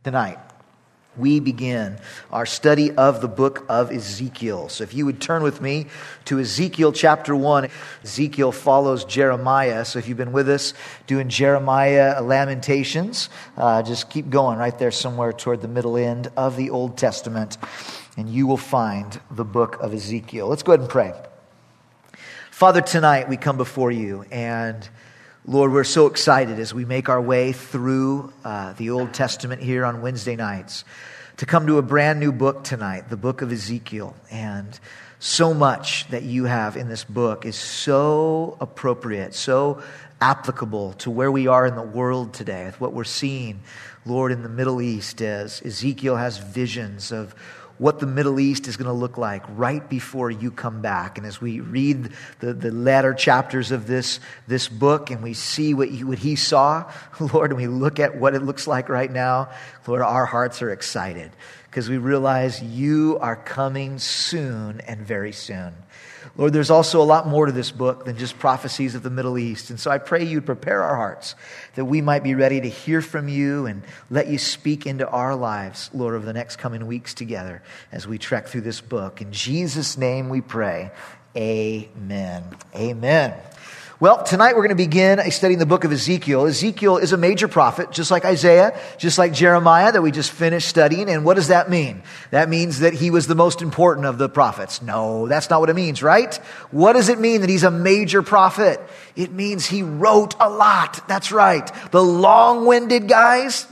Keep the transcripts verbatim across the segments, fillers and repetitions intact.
Tonight, we begin our study of the book of Ezekiel. So if you would turn with me to Ezekiel chapter one. Ezekiel follows Jeremiah. So if you've been with us doing Jeremiah Lamentations, uh, just keep going right there somewhere toward the middle end of the Old Testament, and you will find the book of Ezekiel. Let's go ahead and pray. Father, tonight we come before you, and Lord, we're so excited as we make our way through uh, the Old Testament here on Wednesday nights to come to a brand new book tonight, the book of Ezekiel. And so much that you have in this book is so appropriate, so applicable to where we are in the world today, with what we're seeing, Lord, in the Middle East, as Ezekiel has visions of what the Middle East is going to look like right before you come back. And as we read the, the latter chapters of this, this book and we see what, you, what he saw, Lord, and we look at what it looks like right now, Lord, our hearts are excited because we realize you are coming soon and very soon. Lord, there's also a lot more to this book than just prophecies of the Middle East. And so I pray you'd prepare our hearts that we might be ready to hear from you and let you speak into our lives, Lord, over the next coming weeks together as we trek through this book. In Jesus' name we pray. Amen. Amen. Well, tonight we're going to begin studying the book of Ezekiel. Ezekiel is a major prophet, just like Isaiah, just like Jeremiah that we just finished studying. And what does that mean? That means that he was the most important of the prophets. No, that's not what it means, right? What does it mean that he's a major prophet? It means he wrote a lot. That's right. The long-winded guys,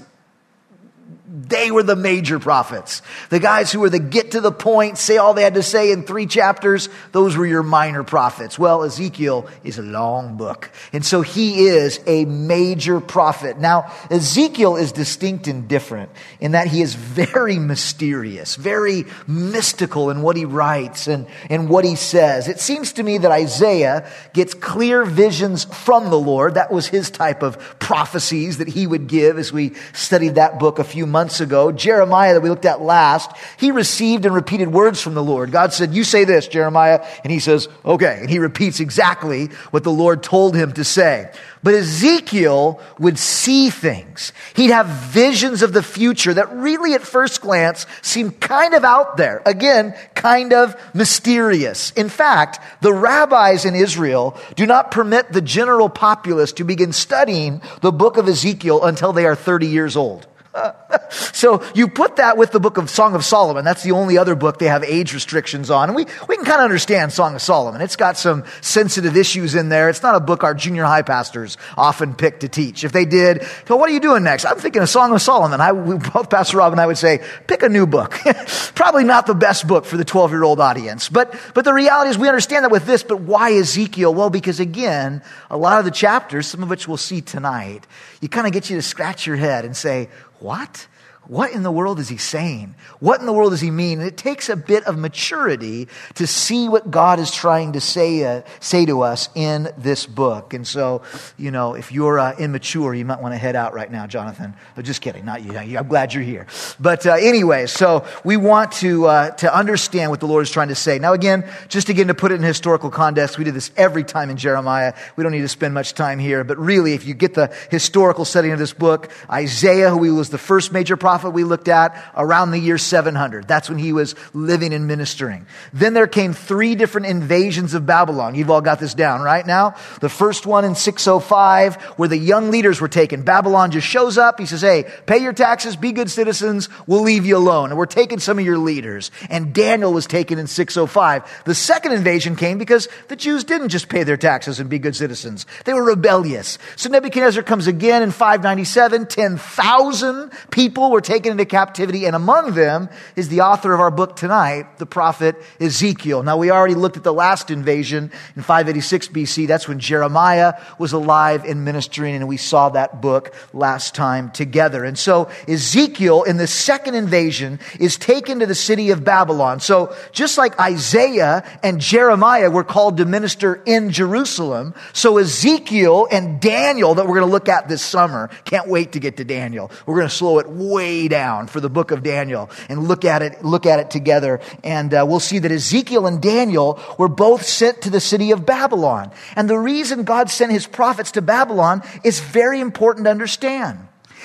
they were the major prophets. The guys who were the get to the point, say all they had to say in three chapters, those were your minor prophets. Well, Ezekiel is a long book. And so he is a major prophet. Now, Ezekiel is distinct and different in that he is very mysterious, very mystical in what he writes and, and what he says. It seems to me that Isaiah gets clear visions from the Lord. That was his type of prophecies that he would give as we studied that book a few months ago. Jeremiah, that we looked at last, he received and repeated words from the Lord. God said, you say this, Jeremiah. And he says, okay. And he repeats exactly what the Lord told him to say. But Ezekiel would see things. He'd have visions of the future that really at first glance seemed kind of out there. Again, kind of mysterious. In fact, the rabbis in Israel do not permit the general populace to begin studying the book of Ezekiel until they are thirty years old. So you put that with the book of Song of Solomon. That's the only other book they have age restrictions on. And we, we can kind of understand Song of Solomon. It's got some sensitive issues in there. It's not a book our junior high pastors often pick to teach. If they did, so what are you doing next? I'm thinking of Song of Solomon. I, we, both Pastor Rob and I would say, pick a new book. Probably not the best book for the twelve-year-old audience. But, but the reality is we understand that with this, but why Ezekiel? Well, because again, a lot of the chapters, some of which we'll see tonight, you kind of get you to scratch your head and say, what? What in the world is he saying? What in the world does he mean? And it takes a bit of maturity to see what God is trying to say uh, say to us in this book. And so, you know, if you're uh, immature, you might want to head out right now, Jonathan. But just kidding, not you. I'm glad you're here. But uh, anyway, so we want to uh, to understand what the Lord is trying to say. Now, again, just again to put it in historical context, we did this every time in Jeremiah. We don't need to spend much time here. But really, if you get the historical setting of this book, Isaiah, who was the first major prophet, prophet we looked at around the year seven hundred. That's when he was living and ministering. Then there came three different invasions of Babylon. You've all got this down right now. The first one in six oh five, where the young leaders were taken. Babylon just shows up. He says, hey, pay your taxes, be good citizens. We'll leave you alone. And we're taking some of your leaders. And Daniel was taken in six oh five. The second invasion came because the Jews didn't just pay their taxes and be good citizens. They were rebellious. So Nebuchadnezzar comes again in five ninety-seven. ten thousand people were taken into captivity, and among them is the author of our book tonight, the prophet Ezekiel. Now, we already looked at the last invasion in five eighty-six B C. That's when Jeremiah was alive and ministering, and we saw that book last time together. And so Ezekiel, in the second invasion, is taken to the city of Babylon. So just like Isaiah and Jeremiah were called to minister in Jerusalem, so Ezekiel and Daniel, that we're going to look at this summer, can't wait to get to Daniel. We're going to slow it way down for the book of Daniel and look at it, look at it together. And uh, we'll see that Ezekiel and Daniel were both sent to the city of Babylon. And the reason God sent his prophets to Babylon is very important to understand.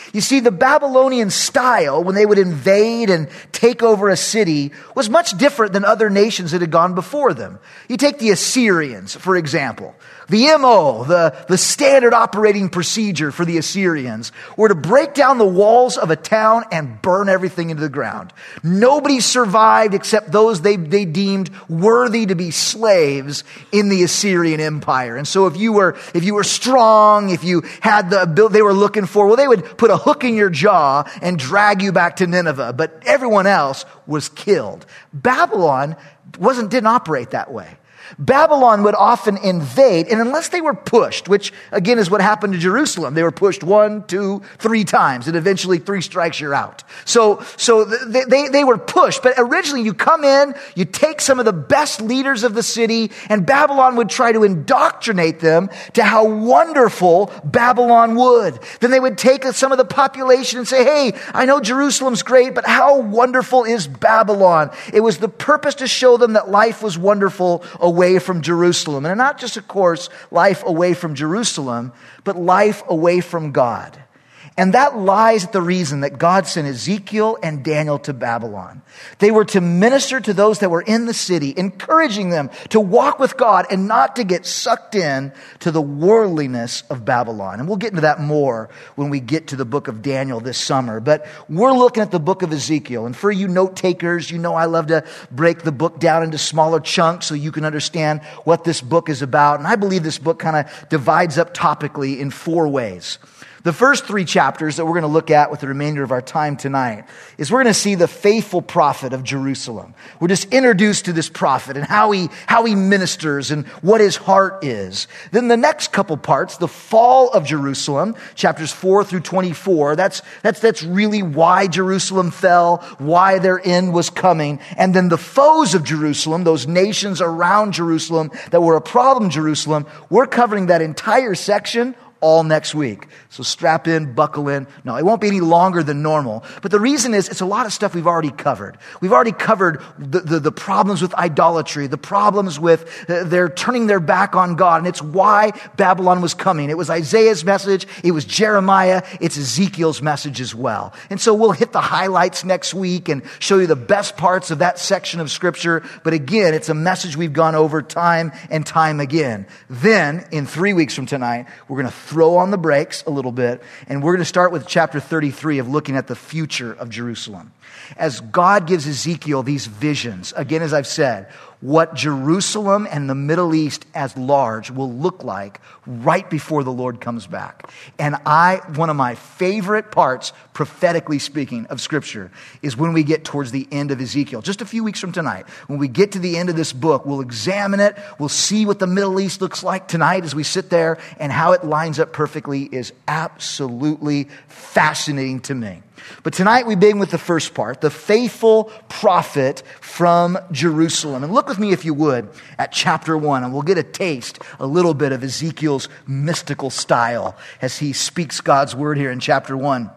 You see, the Babylonian style, when they would invade and take over a city, was much different than other nations that had gone before them. You take the Assyrians, for example. The M O, the, the standard operating procedure for the Assyrians, were to break down the walls of a town and burn everything into the ground. Nobody survived except those they, they deemed worthy to be slaves in the Assyrian Empire. And so if you were, if you were strong, if you had the ability they were looking for, well, they would put a hook in your jaw and drag you back to Nineveh. But everyone else was killed. Babylon wasn't, didn't operate that way. Babylon would often invade, and unless they were pushed, which again is what happened to Jerusalem, they were pushed one, two, three times, and eventually three strikes you're out. So, so they, they, they were pushed, but originally you come in, you take some of the best leaders of the city, and Babylon would try to indoctrinate them to how wonderful Babylon would. Then they would take some of the population and say, hey, I know Jerusalem's great, but how wonderful is Babylon? It was the purpose to show them that life was wonderful away from Jerusalem. And not just, of course, life away from Jerusalem, but life away from God. And that lies at the reason that God sent Ezekiel and Daniel to Babylon. They were to minister to those that were in the city, encouraging them to walk with God and not to get sucked in to the worldliness of Babylon. And we'll get into that more when we get to the book of Daniel this summer. But we're looking at the book of Ezekiel. And for you note takers, you know I love to break the book down into smaller chunks so you can understand what this book is about. And I believe this book kind of divides up topically in four ways. The first three chapters that we're going to look at with the remainder of our time tonight is we're going to see the faithful prophet of Jerusalem. We're just introduced to this prophet and how he, how he ministers and what his heart is. Then the next couple parts, the fall of Jerusalem, chapters four through twenty-four, that's, that's, that's really why Jerusalem fell, why their end was coming. And then the foes of Jerusalem, those nations around Jerusalem that were a problem Jerusalem, we're covering that entire section all next week. So strap in, buckle in. No, it won't be any longer than normal. But the reason is it's a lot of stuff we've already covered. We've already covered the, the, the problems with idolatry, the problems with uh, they're turning their back on God. And it's why Babylon was coming. It was Isaiah's message. It was Jeremiah. It's Ezekiel's message as well. And so we'll hit the highlights next week and show you the best parts of that section of Scripture. But again, it's a message we've gone over time and time again. Then, in three weeks from tonight, we're going to throw on the brakes a little bit, and we're going to start with chapter thirty-three of looking at the future of Jerusalem. As God gives Ezekiel these visions, again, as I've said, what Jerusalem and the Middle East as large will look like right before the Lord comes back. And I, one of my favorite parts, prophetically speaking, of Scripture is when we get towards the end of Ezekiel, just a few weeks from tonight. When we get to the end of this book, we'll examine it. We'll see what the Middle East looks like tonight as we sit there, and how it lines up perfectly is absolutely fascinating to me. But tonight we begin with the first part, the faithful prophet from Jerusalem. And look with me, if you would, at chapter one, and we'll get a taste, a little bit of Ezekiel's mystical style as he speaks God's word here in chapter one.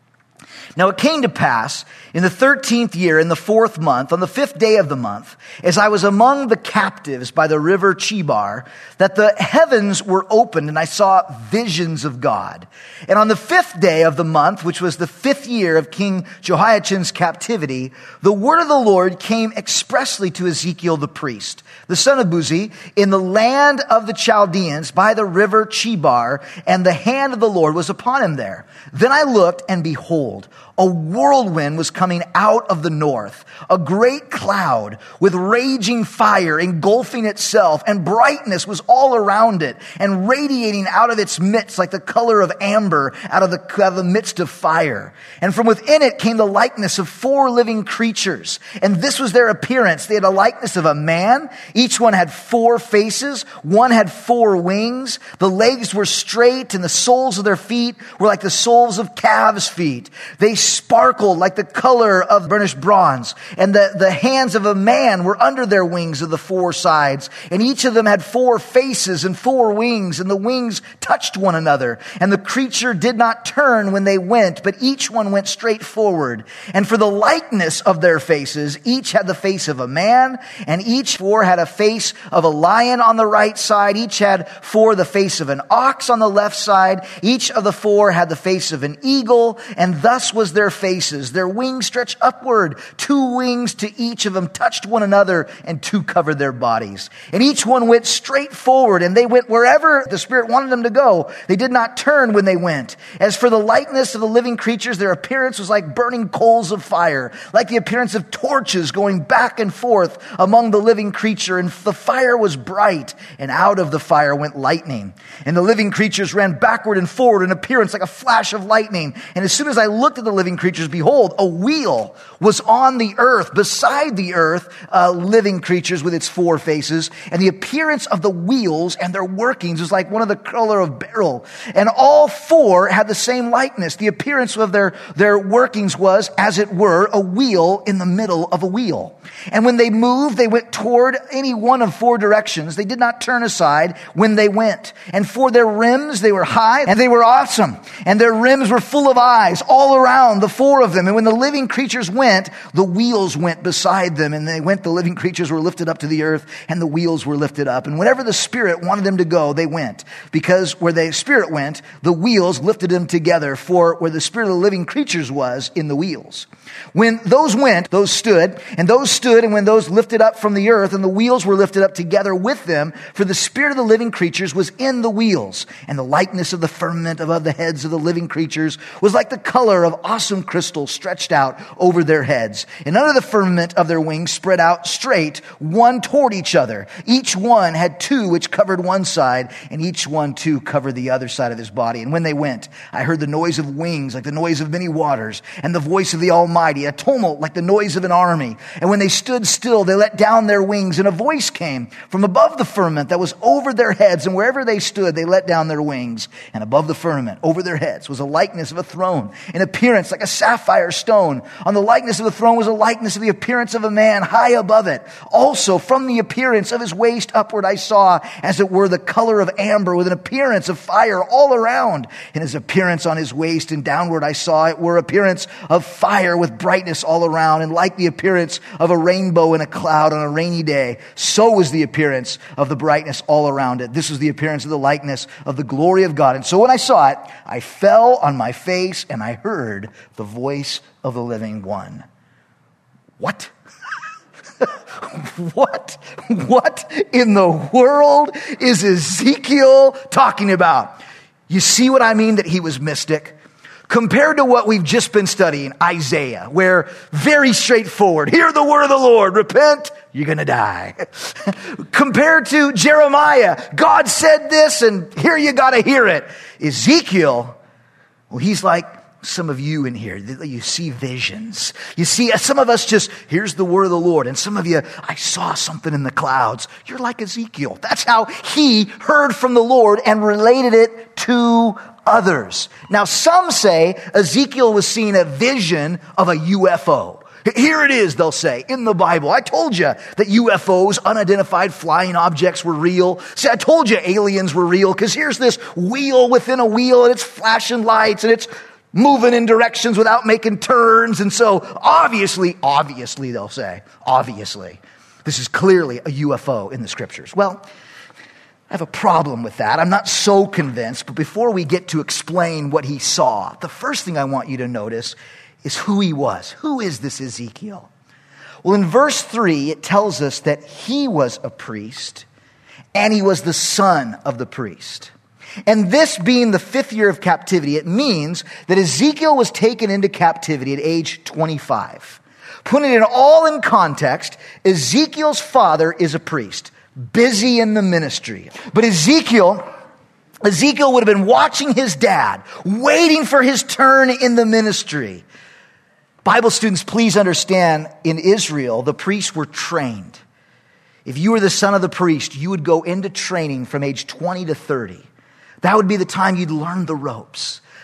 Now it came to pass in the thirteenth year, in the fourth month, on the fifth day of the month, as I was among the captives by the river Chebar, that the heavens were opened, and I saw visions of God. And on the fifth day of the month, which was the fifth year of King Jehoiachin's captivity, the word of the Lord came expressly to Ezekiel the priest, the son of Buzi, in the land of the Chaldeans by the river Chebar, and the hand of the Lord was upon him there. Then I looked, and behold, a whirlwind was coming out of the north, a great cloud with raging fire engulfing itself, and brightness was all around it, and radiating out of its midst like the color of amber out of the, out of the midst of fire. And from within it came the likeness of four living creatures, and this was their appearance. They had a likeness of a man. Each one had four faces. One had four wings. The legs were straight, and the soles of their feet were like the soles of calves' feet. They sparkled like the color of burnished bronze. And the, the hands of a man were under their wings of the four sides. And each of them had four faces and four wings, and the wings touched one another. And the creature did not turn when they went, but each one went straight forward. And for the likeness of their faces, each had the face of a man, and each four had a face of a lion on the right side. Each had four the face of an ox on the left side. Each of the four had the face of an eagle, and thus was their faces. Their wings stretched upward. Two wings to each of them touched one another, and two covered their bodies. And each one went straight forward, and they went wherever the Spirit wanted them to go. They did not turn when they went. As for the likeness of the living creatures, their appearance was like burning coals of fire, like the appearance of torches going back and forth among the living creature. And the fire was bright, and out of the fire went lightning. And the living creatures ran backward and forward in appearance like a flash of lightning. And as soon as I looked at the living creatures, behold, a wheel was on the earth, beside the earth, uh, living creatures with its four faces. And the appearance of the wheels and their workings was like one of the color of beryl. And all four had the same likeness. The appearance of their, their workings was, as it were, a wheel in the middle of a wheel. And when they moved, they went toward any one of four directions. They did not turn aside when they went. And for their rims, they were high and they were awesome. And their rims were full of eyes all around, the four of them. And when the living creatures went, the wheels went beside them. And they went, the living creatures were lifted up to the earth, and the wheels were lifted up. And whenever the Spirit wanted them to go, they went. Because where the Spirit went, the wheels lifted them together. For where the Spirit of the living creatures was, in the wheels. When those went, those stood, and those stood, and when those lifted up from the earth, and the wheels were lifted up together with them, for the Spirit of the living creatures was in the wheels. And the likeness of the firmament above the heads of the living creatures was like the color of awesome crystal stretched out over their heads. And under the firmament of their wings spread out straight, one toward each other. Each one had two which covered one side, and each one too covered the other side of his body. And when they went, I heard the noise of wings like the noise of many waters, and the voice of the Almighty, a tumult like the noise of an army. And when they stood still, they let down their wings, and a voice came from above the firmament that was over their heads. And wherever they stood, they let down their wings. And above the firmament, over their heads, was a likeness of a throne, in appearance like a sapphire stone. On the likeness of the throne was a likeness of the appearance of a man high above it. Also, from the appearance of his waist upward, I saw, as it were, the color of amber, with an appearance of fire all around. And his appearance on his waist and downward, I saw it were appearance of fire with brightness all around. And like the appearance of a rainbow in a cloud on a rainy day, so was the appearance of the brightness all around it. This was the appearance of the likeness of the glory of God. And so when I saw it, I fell on my face, and I heard the voice of the living one. What? What? What in the world is Ezekiel talking about? You see what I mean, that he was mystic? Compared to what we've just been studying, Isaiah, where very straightforward, hear the word of the Lord, repent, you're going to die. Compared to Jeremiah, God said this, and here you got to hear it. Ezekiel, well, he's like some of you in here. You see visions. You see, some of us just, here's the word of the Lord. And some of you, I saw something in the clouds. You're like Ezekiel. That's how he heard from the Lord and related it to others. Now, some say Ezekiel was seeing a vision of a U F O. Here it is, they'll say, in the Bible. I told you that U F Os, unidentified flying objects, were real. See, I told you aliens were real, because here's this wheel within a wheel, and it's flashing lights, and it's moving in directions without making turns. And so obviously, obviously, they'll say, obviously, this is clearly a U F O in the scriptures. Well, I have a problem with that. I'm not so convinced. But before we get to explain what he saw, the first thing I want you to notice is who he was. Who is this Ezekiel? Well, in verse three, it tells us that he was a priest, and he was the son of the priest. And this being the fifth year of captivity, it means that Ezekiel was taken into captivity at age twenty-five. Putting it all in context, Ezekiel's father is a priest, busy in the ministry. But Ezekiel, Ezekiel would have been watching his dad, waiting for his turn in the ministry. Bible students, please understand, in Israel, the priests were trained. If you were the son of the priest, you would go into training from age twenty to thirty. That would be the time you'd learn the ropes.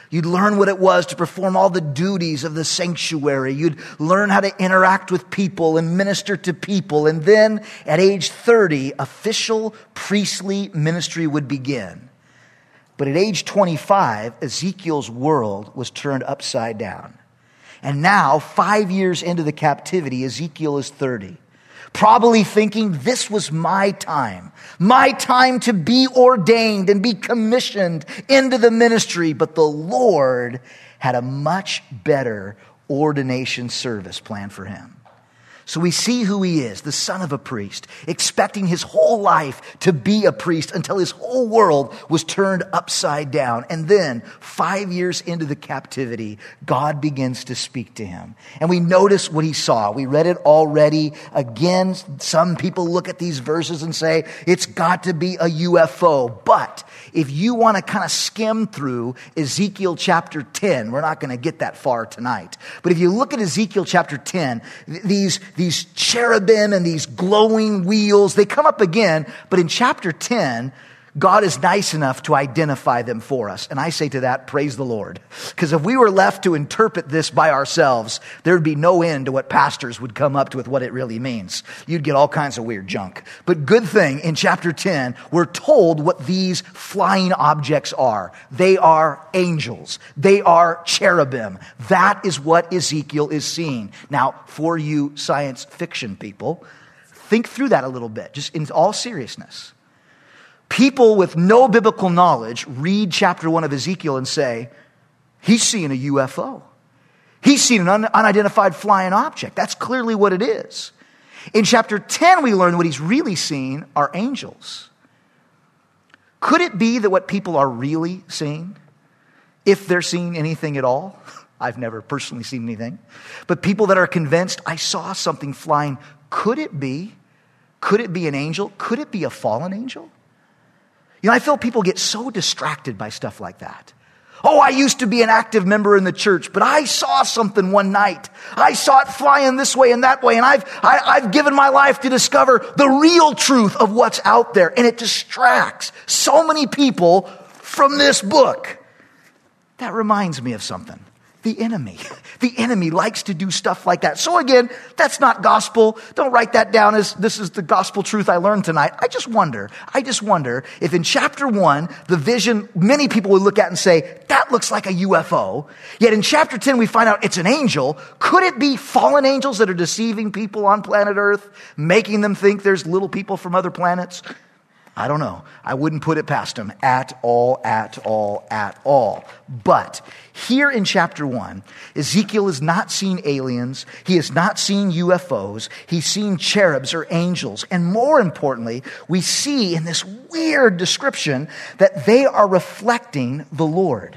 You'd learn what it was to perform all the duties of the sanctuary. You'd learn how to interact with people and minister to people. And then at age thirty, official priestly ministry would begin. But at age twenty-five, Ezekiel's world was turned upside down. And now, five years into the captivity, Ezekiel is thirty. Probably thinking, this was my time. My time to be ordained and be commissioned into the ministry. But the Lord had a much better ordination service planned for him. So we see who he is, the son of a priest, expecting his whole life to be a priest until his whole world was turned upside down. And then, five years into the captivity, God begins to speak to him. And we notice what he saw. We read it already. Again, some people look at these verses and say, it's got to be a U F O. But if you want to kind of skim through Ezekiel chapter ten, we're not going to get that far tonight. But if you look at Ezekiel chapter ten, these These cherubim and these glowing wheels, they come up again. But in chapter ten, God is nice enough to identify them for us. And I say to that, praise the Lord. Because if we were left to interpret this by ourselves, there'd be no end to what pastors would come up to with what it really means. You'd get all kinds of weird junk. But good thing, in chapter ten, we're told what these flying objects are. They are angels. They are cherubim. That is what Ezekiel is seeing. Now, for you science fiction people, think through that a little bit, just in all seriousness. People with no biblical knowledge read chapter one of Ezekiel and say, he's seeing a U F O. He's seen an un- unidentified flying object. That's clearly what it is. In chapter ten, we learn what he's really seeing are angels. Could it be that what people are really seeing, if they're seeing anything at all? I've never personally seen anything. But people that are convinced, I saw something flying, could it be? Could it be an angel? Could it be a fallen angel? You know, I feel people get so distracted by stuff like that. Oh, I used to be an active member in the church, but I saw something one night. I saw it flying this way and that way, and I've I, I've given my life to discover the real truth of what's out there, and it distracts so many people from this book. That reminds me of something. The enemy. The enemy likes to do stuff like that. So again, that's not gospel. Don't write that down as this is the gospel truth I learned tonight. I just wonder, I just wonder if in chapter one, the vision, many people would look at and say, that looks like a U F O. Yet in chapter ten, we find out it's an angel. Could it be fallen angels that are deceiving people on planet Earth, making them think there's little people from other planets? I don't know. I wouldn't put it past him at all, at all, at all. But here in chapter one, Ezekiel has not seen aliens. He has not seen U F Os. He's seen cherubs or angels. And more importantly, we see in this weird description that they are reflecting the Lord.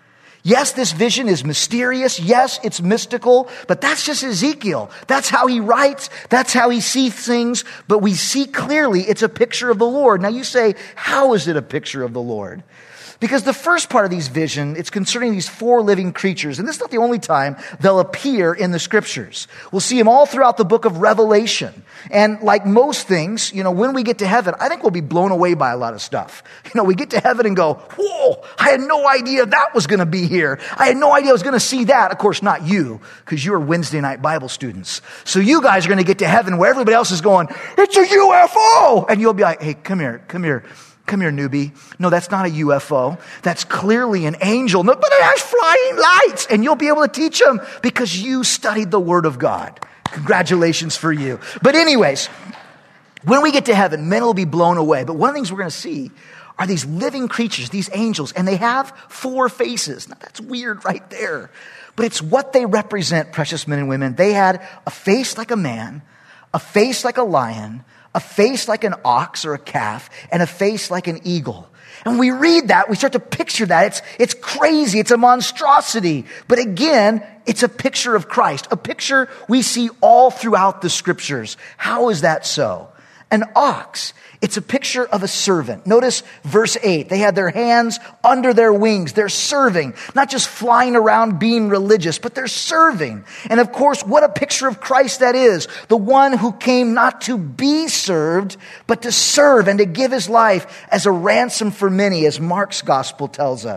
Yes, this vision is mysterious. Yes, it's mystical, but that's just Ezekiel. That's how he writes. That's how he sees things. But we see clearly it's a picture of the Lord. Now you say, how is it a picture of the Lord? Because the first part of these vision, it's concerning these four living creatures. And this is not the only time they'll appear in the scriptures. We'll see them all throughout the book of Revelation. And like most things, you know, when we get to heaven, I think we'll be blown away by a lot of stuff. You know, we get to heaven and go, whoa, I had no idea that was going to be here. I had no idea I was going to see that. Of course, not you, because you're Wednesday night Bible students. So you guys are going to get to heaven where everybody else is going, it's a U F O. And you'll be like, hey, come here, come here. Come here, newbie. No, that's not a U F O. That's clearly an angel. No, but it has flying lights. And you'll be able to teach them because you studied the Word of God. Congratulations for you. But anyways, when we get to heaven, men will be blown away. But one of the things we're going to see are these living creatures, these angels, and they have four faces. Now, that's weird right there. But it's what they represent, precious men and women. They had a face like a man, a face like a lion, a face like an ox or a calf, and a face like an eagle. And when we read that, we start to picture that. It's, it's crazy. It's a monstrosity. But again, it's a picture of Christ, a picture we see all throughout the scriptures. How is that so? An ox, it's a picture of a servant. Notice verse eight. They had their hands under their wings. They're serving, not just flying around being religious, but they're serving. And of course, what a picture of Christ that is. The one who came not to be served, but to serve and to give his life as a ransom for many, as Mark's gospel tells us.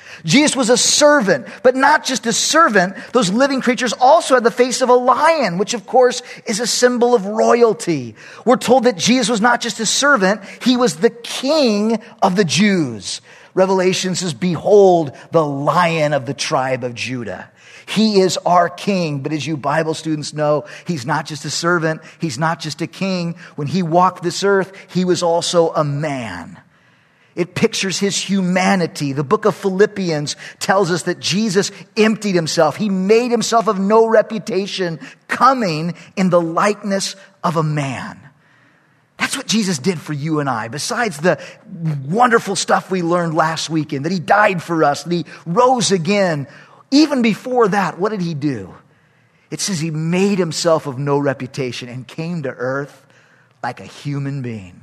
Jesus was a servant, but not just a servant. Those living creatures also had the face of a lion, which of course is a symbol of royalty. We're told that Jesus was not just a servant, he was the king of the Jews. Revelation says, behold, the Lion of the tribe of Judah. He is our king, but as you Bible students know, he's not just a servant, he's not just a king. When he walked this earth, he was also a man. It pictures his humanity. The book of Philippians tells us that Jesus emptied himself. He made himself of no reputation, coming in the likeness of a man. That's what Jesus did for you and I. Besides the wonderful stuff we learned last weekend, that he died for us, that he rose again. Even before that, what did he do? It says he made himself of no reputation and came to earth like a human being.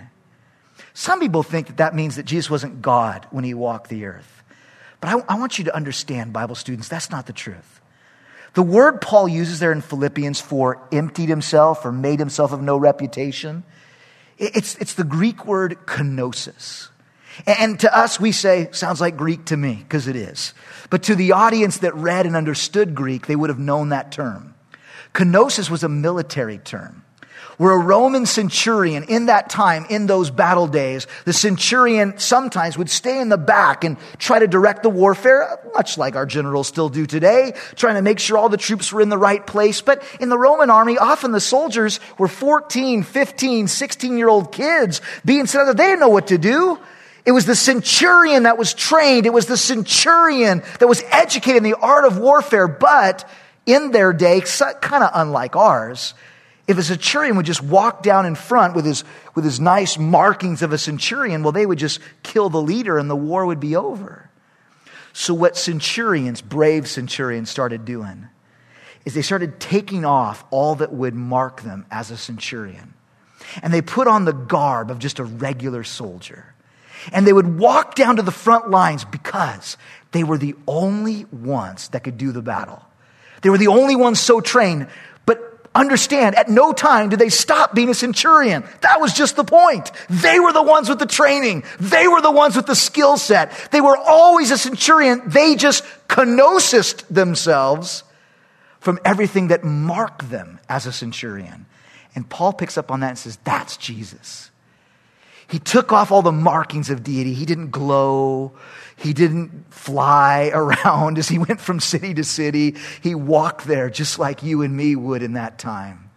Some people think that that means that Jesus wasn't God when he walked the earth. But I, I want you to understand, Bible students, that's not the truth. The word Paul uses there in Philippians for emptied himself or made himself of no reputation, it's, it's the Greek word kenosis. And to us, we say, sounds like Greek to me, because it is. But to the audience that read and understood Greek, they would have known that term. Kenosis was a military term, where a Roman centurion in that time, in those battle days, the centurion sometimes would stay in the back and try to direct the warfare, much like our generals still do today, trying to make sure all the troops were in the right place. But in the Roman army, often the soldiers were fourteen, fifteen, sixteen-year-old kids being sent out. They didn't know what to do. It was the centurion that was trained. It was the centurion that was educated in the art of warfare. But in their day, kind of unlike ours, if a centurion would just walk down in front with his, with his nice markings of a centurion, well, they would just kill the leader and the war would be over. So what centurions, brave centurions, started doing is they started taking off all that would mark them as a centurion. And they put on the garb of just a regular soldier. And they would walk down to the front lines because they were the only ones that could do the battle. They were the only ones so trained. But understand, at no time did they stop being a centurion. That was just the point. They were the ones with the training. They were the ones with the skill set. They were always a centurion. They just kenosised themselves from everything that marked them as a centurion. And Paul picks up on that and says, that's Jesus. He took off all the markings of deity. He didn't glow. He didn't fly around as he went from city to city. He walked there just like you and me would in that time.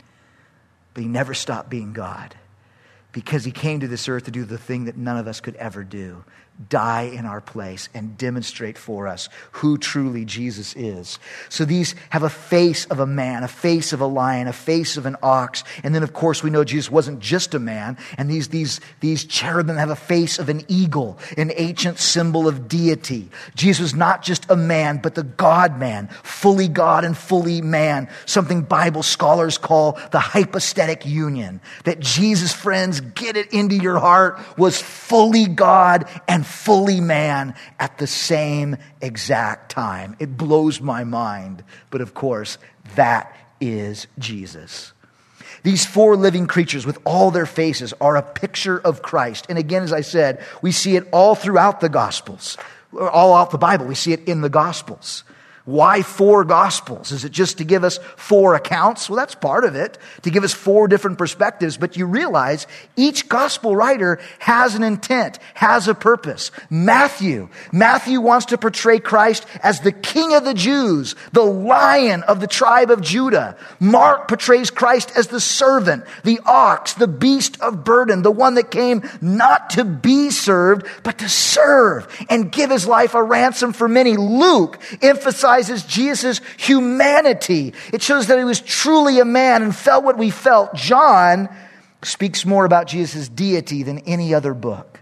But he never stopped being God because he came to this earth to do the thing that none of us could ever do. Die in our place and demonstrate for us who truly Jesus is. So these have a face of a man, a face of a lion, a face of an ox. And then of course we know Jesus wasn't just a man. And these, these, these cherubim have a face of an eagle, an ancient symbol of deity. Jesus was not just a man, but the God-man, fully God and fully man. Something Bible scholars call the hypostatic union. That Jesus, friends, get it into your heart, was fully God and fully man at the same exact time. It blows my mind. But of course, that is Jesus. These four living creatures with all their faces are a picture of Christ. And again, as I said, we see it all throughout the Gospels. All out the Bible, we see it in the Gospels. Why four Gospels? Is it just to give us four accounts? Well, that's part of it, to give us four different perspectives. But you realize each Gospel writer has an intent, has a purpose. Matthew, Matthew wants to portray Christ as the King of the Jews, the Lion of the tribe of Judah. Mark portrays Christ as the servant, the ox, the beast of burden, the one that came not to be served, but to serve and give his life a ransom for many. Luke emphasizes Jesus' humanity. It shows that he was truly a man and felt what we felt. John speaks more about Jesus' deity than any other book.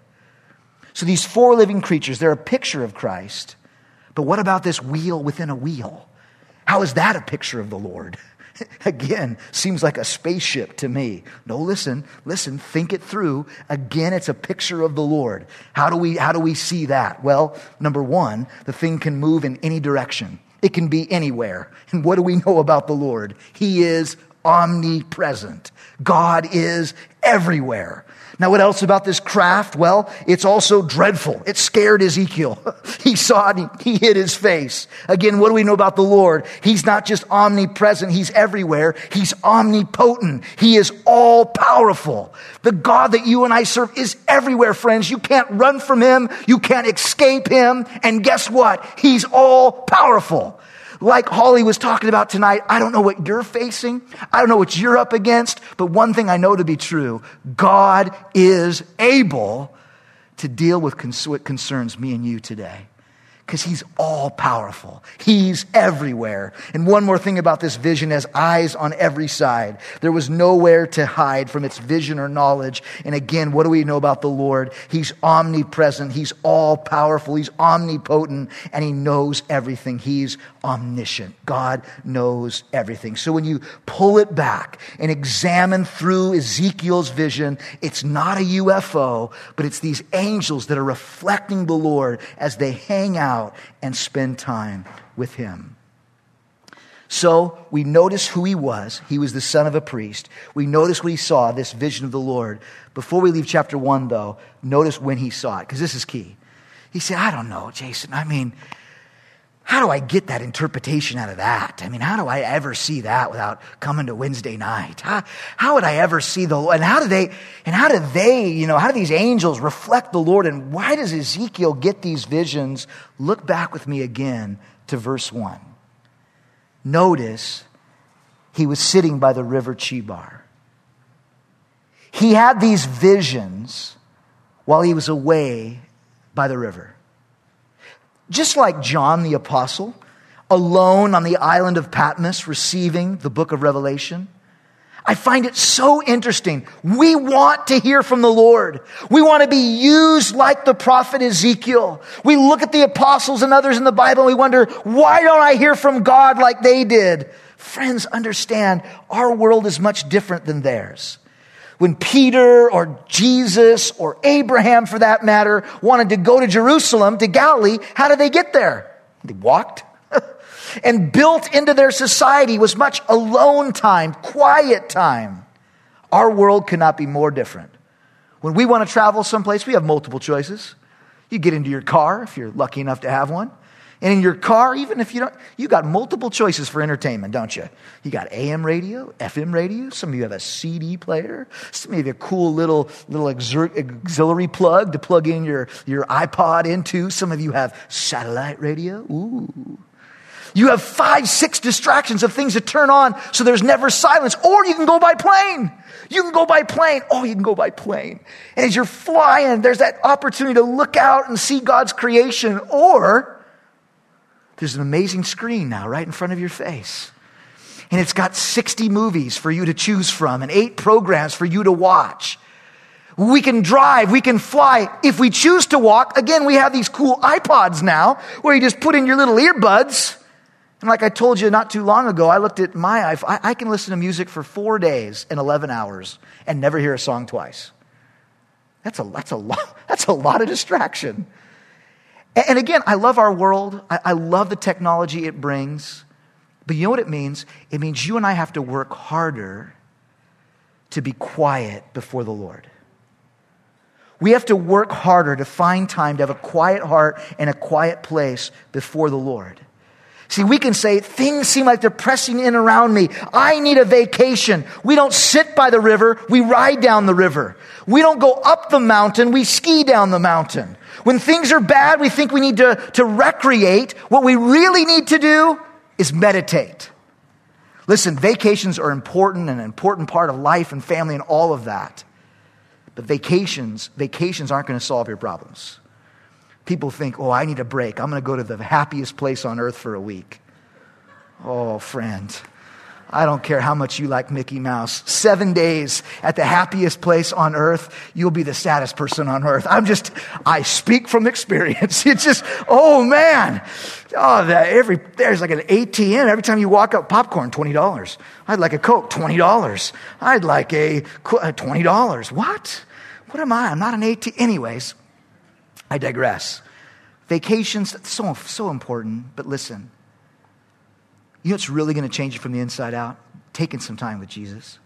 So these four living creatures, they're a picture of Christ. But what about this wheel within a wheel? How is that a picture of the Lord? Again, seems like a spaceship to me. No, listen, listen, think it through. Again, it's a picture of the Lord. How do we, how do we see that? Well, number one, the thing can move in any direction. It can be anywhere. And what do we know about the Lord? He is omnipresent. God is everywhere. Now, what else about this craft? Well, it's also dreadful. It scared Ezekiel. He saw it. He, he hid his face. Again, what do we know about the Lord? He's not just omnipresent. He's everywhere. He's omnipotent. He is all powerful. The God that you and I serve is everywhere, friends. You can't run from him. You can't escape him. And guess what? He's all powerful. Like Holly was talking about tonight, I don't know what you're facing. I don't know what you're up against. But one thing I know to be true, God is able to deal with what concerns me and you today. Because he's all powerful. He's everywhere. And one more thing about this vision, has eyes on every side. There was nowhere to hide from its vision or knowledge. And again, what do we know about the Lord? He's omnipresent. He's all powerful. He's omnipotent. And he knows everything. He's omniscient. God knows everything. So when you pull it back and examine through Ezekiel's vision, it's not a U F O, but it's these angels that are reflecting the Lord as they hang out and spend time with him. So we notice who he was. He was the son of a priest. We notice what he saw, this vision of the Lord. Before we leave chapter one, though, notice when he saw it, because this is key. He said, I don't know, Jason. I mean, how do I get that interpretation out of that? I mean, how do I ever see that without coming to Wednesday night? How, how would I ever see the Lord? And how do they, and how do they, you know, how do these angels reflect the Lord? And why does Ezekiel get these visions? Look back with me again to verse one. Notice he was sitting by the river Chebar. He had these visions while he was away by the river. Just like John the Apostle, alone on the island of Patmos, receiving the book of Revelation. I find it so interesting. We want to hear from the Lord. We want to be used like the prophet Ezekiel. We look at the apostles and others in the Bible and we wonder, why don't I hear from God like they did? Friends, understand, our world is much different than theirs. When Peter or Jesus or Abraham, for that matter, wanted to go to Jerusalem, to Galilee, how did they get there? They walked. And built into their society was much alone time, quiet time. Our world could not be more different. When we want to travel someplace, we have multiple choices. You get into your car, if you're lucky enough to have one. And in your car, even if you don't, you got multiple choices for entertainment, don't you? You got A M radio, F M radio. Some of you have a C D player. Some of you have a cool little little exer- auxiliary plug to plug in your, your iPod into. Some of you have satellite radio. Ooh. You have five, six distractions of things to turn on so there's never silence. Or you can go by plane. You can go by plane. Oh, you can go by plane. And as you're flying, there's that opportunity to look out and see God's creation. Or there's an amazing screen now right in front of your face. And it's got sixty movies for you to choose from and eight programs for you to watch. We can drive, we can fly. If we choose to walk, again, we have these cool iPods now where you just put in your little earbuds. And like I told you not too long ago, I looked at my iPhone. I, I can listen to music for four days and eleven hours and never hear a song twice. That's a, that's a lot, that's a lot of distraction. And again, I love our world. I love the technology it brings. But you know what it means? It means you and I have to work harder to be quiet before the Lord. We have to work harder to find time to have a quiet heart and a quiet place before the Lord. See, we can say, things seem like they're pressing in around me. I need a vacation. We don't sit by the river. We ride down the river. We don't go up the mountain. We ski down the mountain. When things are bad, we think we need to, to recreate. What we really need to do is meditate. Listen, vacations are important and an important part of life and family and all of that. But vacations, vacations aren't going to solve your problems. People think, oh, I need a break. I'm going to go to the happiest place on earth for a week. Oh, friend, I don't care how much you like Mickey Mouse. Seven days at the happiest place on earth, you'll be the saddest person on earth. I'm just, I speak from experience. It's just, oh man. Oh, that every, there's like an A T M. Every time you walk up, popcorn, twenty dollars. I'd like a Coke, twenty dollars. I'd like a, twenty dollars. What? What am I? I'm not an A T M. Anyways, I digress. Vacations, so, so important, but listen. You know what's really going to change you from the inside out? taken some time with Jesus.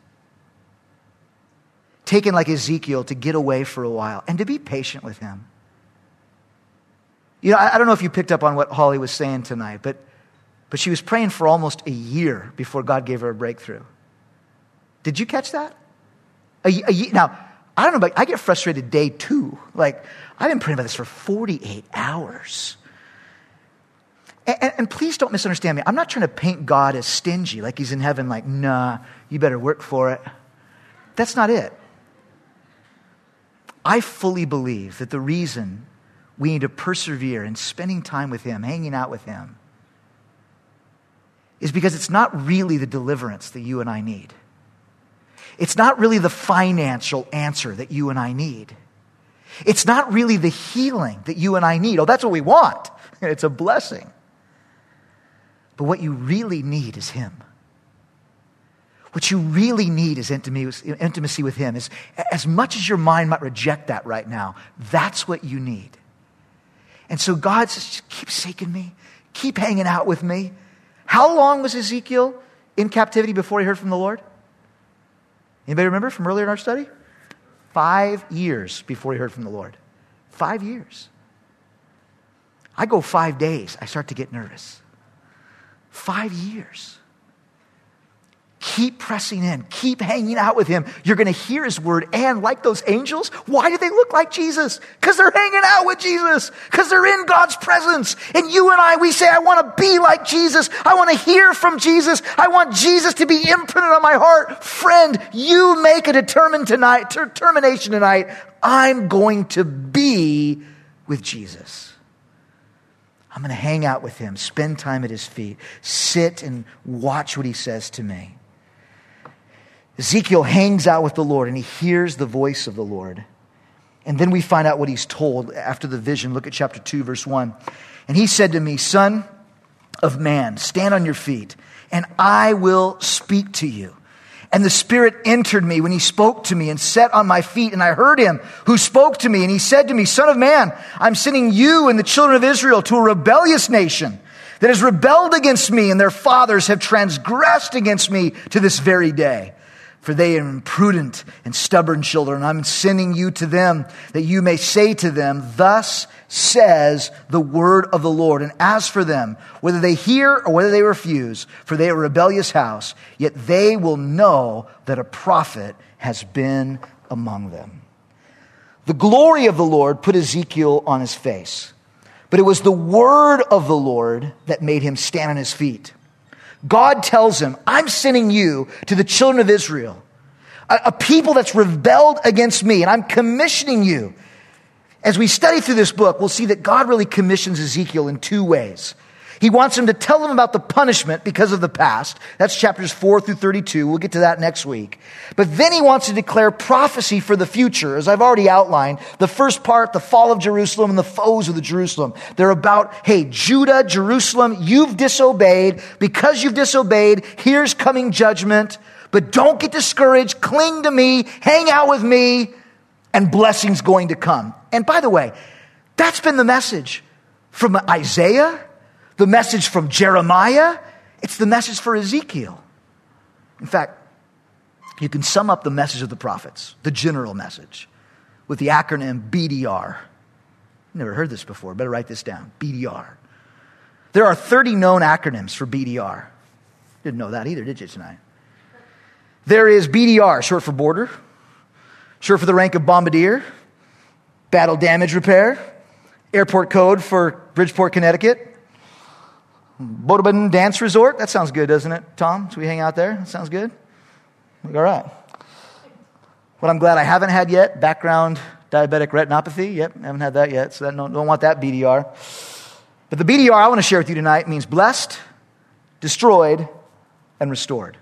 Taken like Ezekiel to get away for a while and to be patient with him. You know, I, I don't know if you picked up on what Holly was saying tonight, but, but she was praying for almost a year before God gave her a breakthrough. Did you catch that? A, a year, now, I don't know, but I get frustrated day two. Like, I've been praying about this for forty-eight hours. And, and, and please don't misunderstand me. I'm not trying to paint God as stingy, like he's in heaven, like, nah, you better work for it. That's not it. I fully believe that the reason we need to persevere in spending time with him, hanging out with him, is because it's not really the deliverance that you and I need. It's not really the financial answer that you and I need. It's not really the healing that you and I need. Oh, that's what we want. It's a blessing. But what you really need is him. What you really need is intimacy with him. Is as much as your mind might reject that right now, that's what you need. And so God says, just keep seeking me. Keep hanging out with me. How long was Ezekiel in captivity before he heard from the Lord? Anybody remember from earlier in our study? Five years before he heard from the Lord. Five years. I go five days, I start to get nervous. Five years. Keep pressing in. Keep hanging out with him. You're going to hear his word. And like those angels, why do they look like Jesus? Because they're hanging out with Jesus. Because they're in God's presence. And you and I, we say, I want to be like Jesus. I want to hear from Jesus. I want Jesus to be imprinted on my heart. Friend, you make a determined tonight, determination tonight. I'm going to be with Jesus. I'm going to hang out with him, spend time at his feet, sit and watch what he says to me. Ezekiel hangs out with the Lord and he hears the voice of the Lord. And then we find out what he's told after the vision. Look at chapter two, verse one. And he said to me, Son of man, stand on your feet, and I will speak to you. And the Spirit entered me when he spoke to me and sat on my feet. And I heard him who spoke to me. And he said to me, Son of man, I'm sending you and the children of Israel to a rebellious nation that has rebelled against me, and their fathers have transgressed against me to this very day. For they are imprudent and stubborn children. I'm sending you to them that you may say to them, Thus says the word of the Lord. And as for them, whether they hear or whether they refuse, for they are a rebellious house, yet they will know that a prophet has been among them. The glory of the Lord put Ezekiel on his face, but it was the word of the Lord that made him stand on his feet. God tells him, I'm sending you to the children of Israel, a, a people that's rebelled against me, and I'm commissioning you. As we study through this book, we'll see that God really commissions Ezekiel in two ways. He wants him to tell them about the punishment because of the past. That's chapters four through thirty-two. We'll get to that next week. But then he wants to declare prophecy for the future. As I've already outlined, the first part, the fall of Jerusalem and the foes of the Jerusalem. They're about, hey, Judah, Jerusalem, you've disobeyed. Because you've disobeyed, here's coming judgment. But don't get discouraged. Cling to me. Hang out with me. And blessing's going to come. And by the way, that's been the message from Isaiah, the message from Jeremiah. It's the message for Ezekiel. In fact, you can sum up the message of the prophets, the general message, with the acronym B D R. Never heard this before. Better write this down. B D R. There are thirty known acronyms for B D R. Didn't know that either, did you tonight? There is B D R, short for border, short for the rank of bombardier, battle damage repair, airport code for Bridgeport, Connecticut, Bodobin Dance Resort. That sounds good, doesn't it, Tom? So we hang out there. That sounds good. All right. What I'm glad I haven't had yet, background diabetic retinopathy. Yep, haven't had that yet. So that, don't, don't want that B D R. But the B D R I want to share with you tonight means blessed, destroyed, and restored.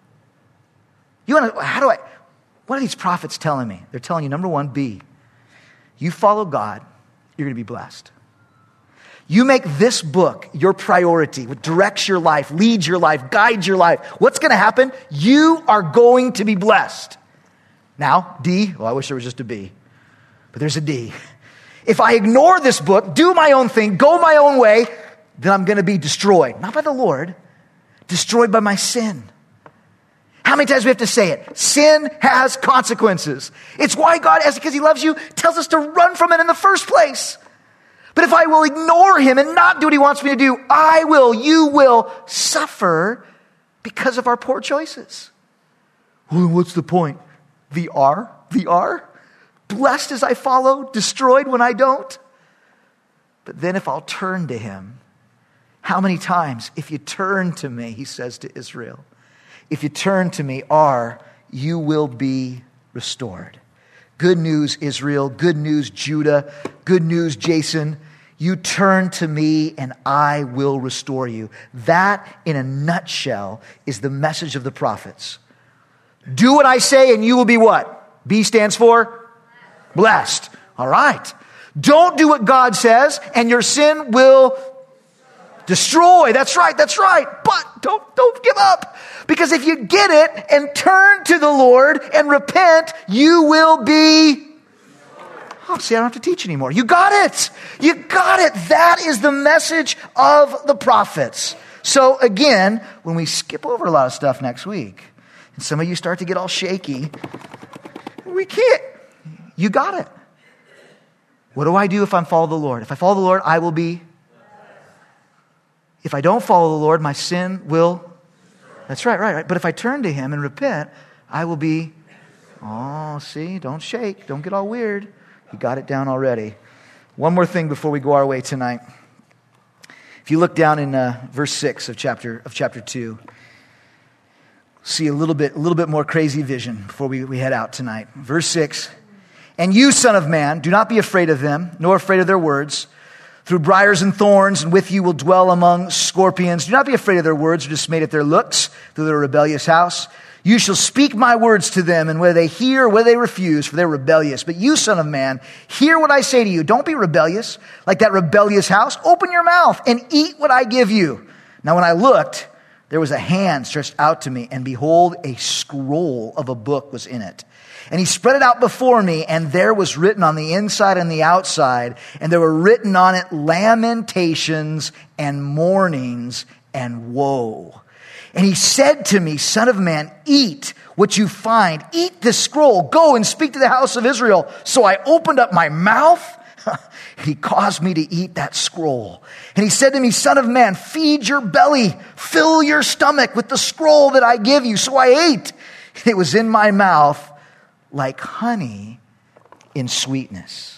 You want to, how do I, what are these prophets telling me? They're telling you, number one, B, you follow God, you're going to be blessed. You make this book your priority, what directs your life, leads your life, guides your life. What's going to happen? You are going to be blessed. Now, D, well, I wish there was just a B, but there's a D. If I ignore this book, do my own thing, go my own way, then I'm going to be destroyed. Not by the Lord, destroyed by my sin. How many times do we have to say it? Sin has consequences. It's why God, as because he loves you, tells us to run from it in the first place. But if I will ignore him and not do what he wants me to do, I will, you will suffer because of our poor choices. Well, what's the point? V R? V R? Blessed as I follow, destroyed when I don't. But then if I'll turn to him, how many times, if you turn to me, he says to Israel, if you turn to me, are, you will be restored. Good news, Israel. Good news, Judah. Good news, Jason. You turn to me and I will restore you. That, in a nutshell, is the message of the prophets. Do what I say and you will be what? B stands for? Blessed. All right. Don't do what God says and your sin will destroy. That's right. That's right. But don't, don't give up. Because if you get it and turn to the Lord and repent, you will be... Oh, see, I don't have to teach anymore. You got it. You got it. That is the message of the prophets. So again, when we skip over a lot of stuff next week, and some of you start to get all shaky, we can't. You got it. What do I do if I follow the Lord? If I follow the Lord, I will be... If I don't follow the Lord, my sin will... That's right, right, right. But if I turn to him and repent, I will be... Oh, see, don't shake. Don't get all weird. You got it down already. One more thing before we go our way tonight. If you look down in uh, verse six of chapter of chapter two, see a little bit, a little bit more crazy vision before we, we head out tonight. Verse six, and you, son of man, do not be afraid of them, nor afraid of their words. Through briars and thorns, and with you will dwell among scorpions. Do not be afraid of their words, or dismayed at their looks, through their rebellious house. You shall speak my words to them, and whether they hear or whether they refuse, for they're rebellious. But you, son of man, hear what I say to you. Don't be rebellious, like that rebellious house. Open your mouth and eat what I give you. Now when I looked, there was a hand stretched out to me, and behold, a scroll of a book was in it. And he spread it out before me, and there was written on the inside and the outside, and there were written on it lamentations and mournings and woe. And he said to me, son of man, eat what you find. Eat this scroll. Go and speak to the house of Israel. So I opened up my mouth. He caused me to eat that scroll. And he said to me, son of man, feed your belly. Fill your stomach with the scroll that I give you. So I ate. It was in my mouth like honey in sweetness.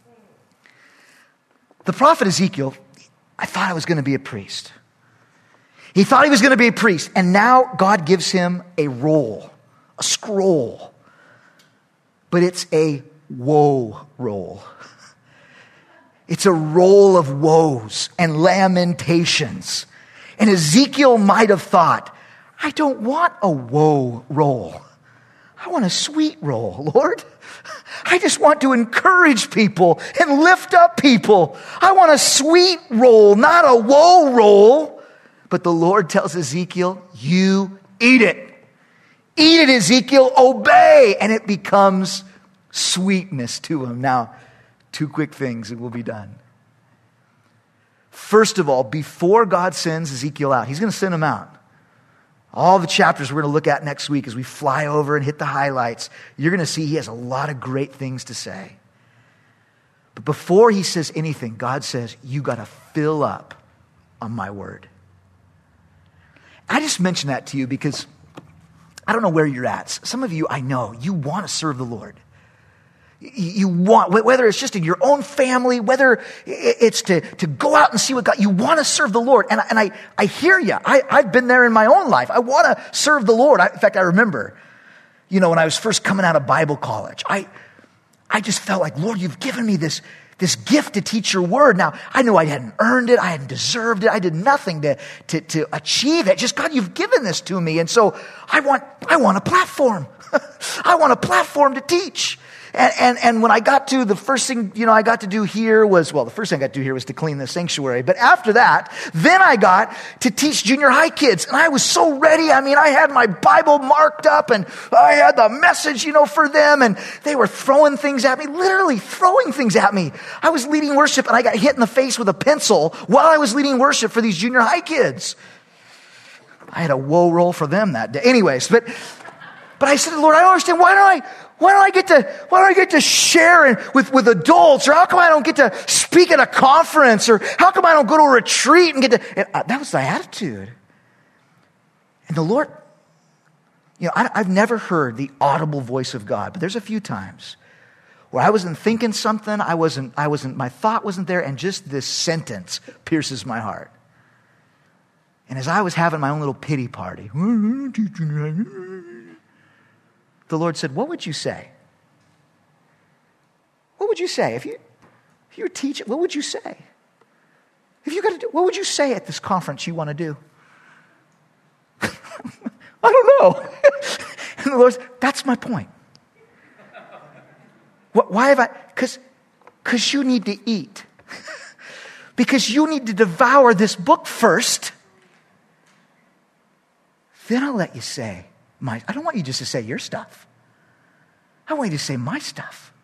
The prophet Ezekiel, I thought I was going to be a priest. He thought he was going to be a priest. And now God gives him a roll, a scroll. But it's a woe roll. It's a roll of woes and lamentations. And Ezekiel might have thought, I don't want a woe roll. I want a sweet roll, Lord. I just want to encourage people and lift up people. I want a sweet roll, not a woe roll. But the Lord tells Ezekiel, you eat it. Eat it, Ezekiel, obey. And it becomes sweetness to him. Now, two quick things and we'll be done. First of all, before God sends Ezekiel out, he's going to send him out. All the chapters we're going to look at next week as we fly over and hit the highlights, you're going to see he has a lot of great things to say. But before he says anything, God says, you got to fill up on my word. I just mention that to you because I don't know where you're at. Some of you, I know, you want to serve the Lord. You want, whether it's just in your own family, whether it's to, to go out and see what God, you want to serve the Lord. And I, and I, I hear you. I, I've been there in my own life. I want to serve the Lord. I, in fact, I remember, you know, when I was first coming out of Bible college, I, I just felt like, Lord, you've given me this, this gift to teach your word. Now, I knew I hadn't earned it. I hadn't deserved it. I did nothing to, to, to achieve it. Just, God, you've given this to me. And so I want, I want a platform. I want a platform to teach. And, and and when I got to, the first thing, you know, I got to do here was, well, the first thing I got to do here was to clean the sanctuary. But after that, then I got to teach junior high kids. And I was so ready. I mean, I had my Bible marked up and I had the message, you know, for them. And they were throwing things at me, literally throwing things at me. I was leading worship and I got hit in the face with a pencil while I was leading worship for these junior high kids. I had a woe roll for them that day. Anyways, but but I said to the Lord, I don't understand. Why don't I why don't I get to why don't I get to share in, with, with adults? Or how come I don't get to speak at a conference? Or how come I don't go to a retreat and get to and, uh, that was my attitude. And the Lord, you know, I, I've never heard the audible voice of God, but there's a few times where I wasn't thinking something, I wasn't, I wasn't, my thought wasn't there, and just this sentence pierces my heart. And as I was having my own little pity party, the Lord said, what would you say? What would you say? If you, if you were teaching, what would you say? If you got to do, what would you say at this conference you want to do? I don't know. And the Lord said, that's my point. Why have I? Because because you need to eat. Because you need to devour this book first. Then I'll let you say my. I don't want you just to say your stuff. I want you to say my stuff.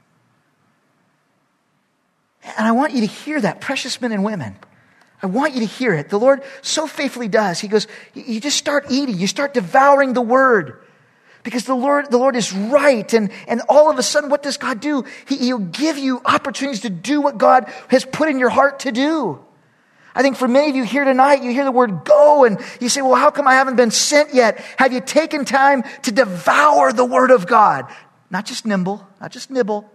And I want you to hear that, precious men and women. I want you to hear it. The Lord so faithfully does. He goes, you just start eating. You start devouring the word. Because the Lord, the Lord is right. And, and all of a sudden, what does God do? He, he'll give you opportunities to do what God has put in your heart to do. I think for many of you here tonight, you hear the word go and you say, well, how come I haven't been sent yet? Have you taken time to devour the word of God? Not just nimble, not just nibble,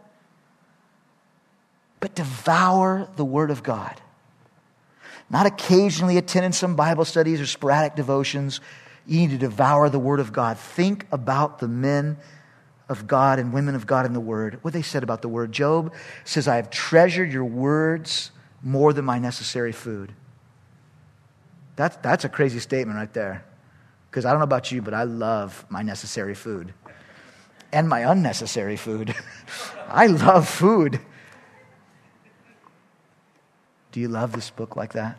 but devour the word of God. Not occasionally attending some Bible studies or sporadic devotions. You need to devour the word of God. Think about the men of God and women of God in the word. What they said about the word. Job says, I have treasured your words more than my necessary food. That's, that's a crazy statement right there. Because I don't know about you, but I love my necessary food. And my unnecessary food. I love food. Do you love this book like that?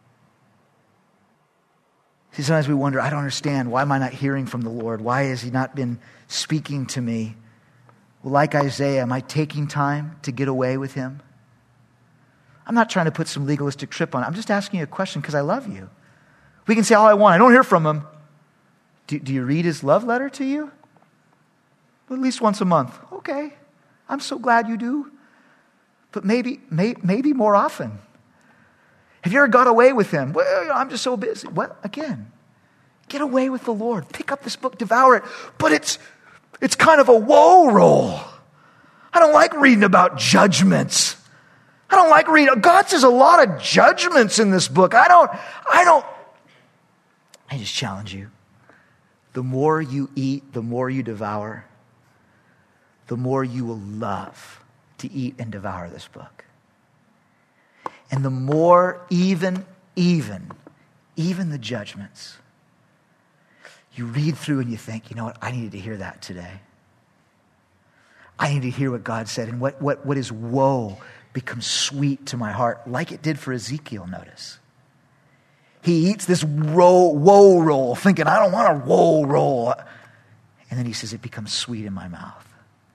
See, sometimes we wonder, I don't understand. Why am I not hearing from the Lord? Why has he not been speaking to me? Well, like Isaiah, am I taking time to get away with him? I'm not trying to put some legalistic trip on it. I'm just asking you a question because I love you. We can say all I want. I don't hear from him. Do, do you read his love letter to you? Well, at least once a month. Okay. I'm so glad you do. But maybe, may, maybe more often. Have you ever got away with him? Well, I'm just so busy. Well, again, get away with the Lord. Pick up this book, devour it. But it's it's kind of a woe roll. I don't like reading about judgments. I don't like reading. God says a lot of judgments in this book. I don't, I don't. I just challenge you. The more you eat, the more you devour, the more you will love to eat and devour this book. And the more even, even, even the judgments, you read through and you think, you know what, I needed to hear that today. I need to hear what God said. And what, what, what is woe becomes sweet to my heart, like it did for Ezekiel, notice. He eats this woe, woe roll, thinking, I don't want a woe roll. And then he says, it becomes sweet in my mouth.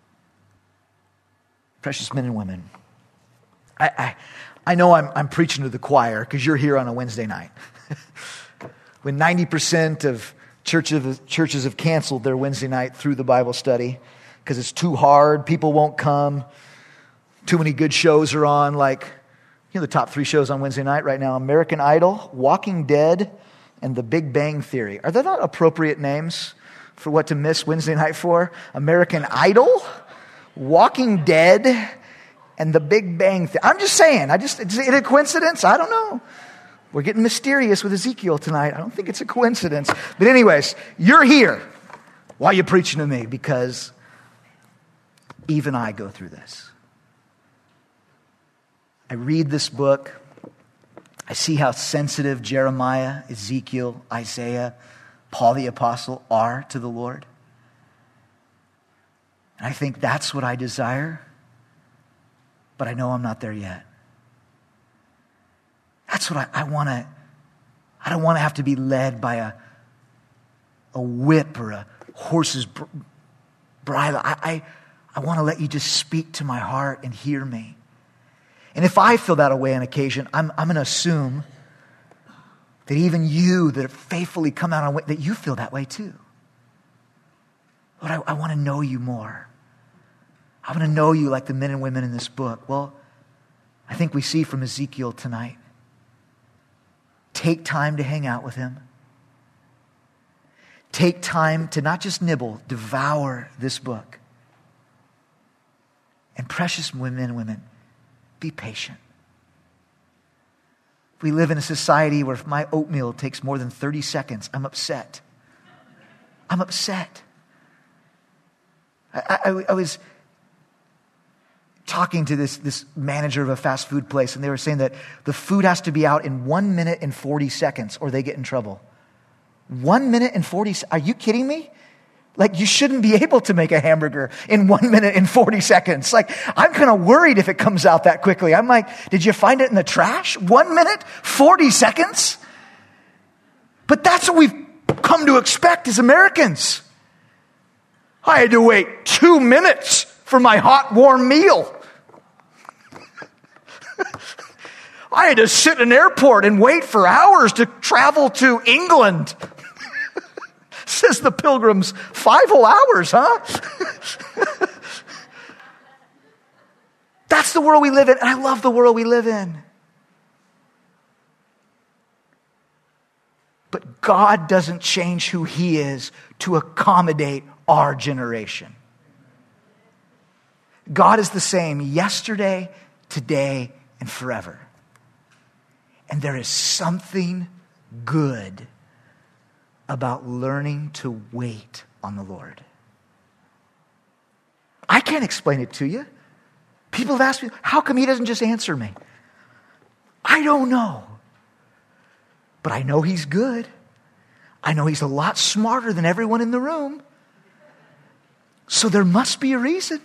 Precious men and women, I... I I know I'm, I'm preaching to the choir because you're here on a Wednesday night. When ninety percent of churches, churches have canceled their Wednesday night through the Bible study because it's too hard, people won't come, too many good shows are on, like, you know, the top three shows on Wednesday night right now, American Idol, Walking Dead, and The Big Bang Theory. Are they not appropriate names for what to miss Wednesday night for? American Idol, Walking Dead, and The Big Bang Theory. I'm just saying, I just, is it a coincidence? I don't know. We're getting mysterious with Ezekiel tonight. I don't think it's a coincidence. But anyways, you're here. Why are you preaching to me? Because even I go through this. I read this book. I see how sensitive Jeremiah, Ezekiel, Isaiah, Paul the Apostle are to the Lord. And I think that's what I desire. But I know I'm not there yet. That's what I, I want to, I don't want to have to be led by a, a whip or a horse's br- bridle. I, I, I want to let you just speak to my heart and hear me. And if I feel that way on occasion, I'm, I'm going to assume That even you that have faithfully come out on, that you feel that way too. Lord, I, I want to know you more. I want to know you like the men and women in this book. Well, I think we see from Ezekiel tonight. Take time to hang out with him. Take time to not just nibble, devour this book. And precious men and women, be patient. We live in a society where if my oatmeal takes more than thirty seconds, I'm upset. I'm upset. I, I, I was talking to this, this manager of a fast food place, and they were saying that the food has to be out in one minute and forty seconds or they get in trouble. One minute and forty, are you kidding me? Like, you shouldn't be able to make a hamburger in one minute and forty seconds. Like, I'm kind of worried if it comes out that quickly. I'm like, did you find it in the trash? One minute, forty seconds? But that's what we've come to expect as Americans. I had to wait two minutes for my hot, warm meal. I had to sit in an airport and wait for hours to travel to England. Says the Pilgrims, five whole hours, huh? That's the world we live in, and I love the world we live in. But God doesn't change who He is to accommodate our generation. God is the same yesterday, today, and forever. And there is something good about learning to wait on the Lord. I can't explain it to you. People have asked me, how come He doesn't just answer me? I don't know. But I know He's good. I know He's a lot smarter than everyone in the room. So there must be a reason.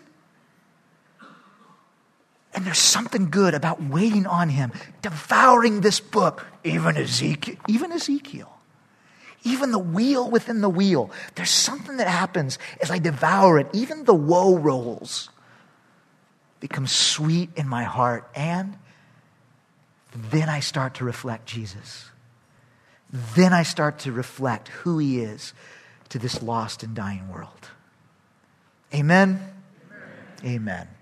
And there's something good about waiting on Him, devouring this book, even Ezekiel, even Ezekiel. Even the wheel within the wheel. There's something that happens as I devour it. Even the woe rolls become sweet in my heart. And then I start to reflect Jesus. Then I start to reflect who He is to this lost and dying world. Amen? Amen. Amen.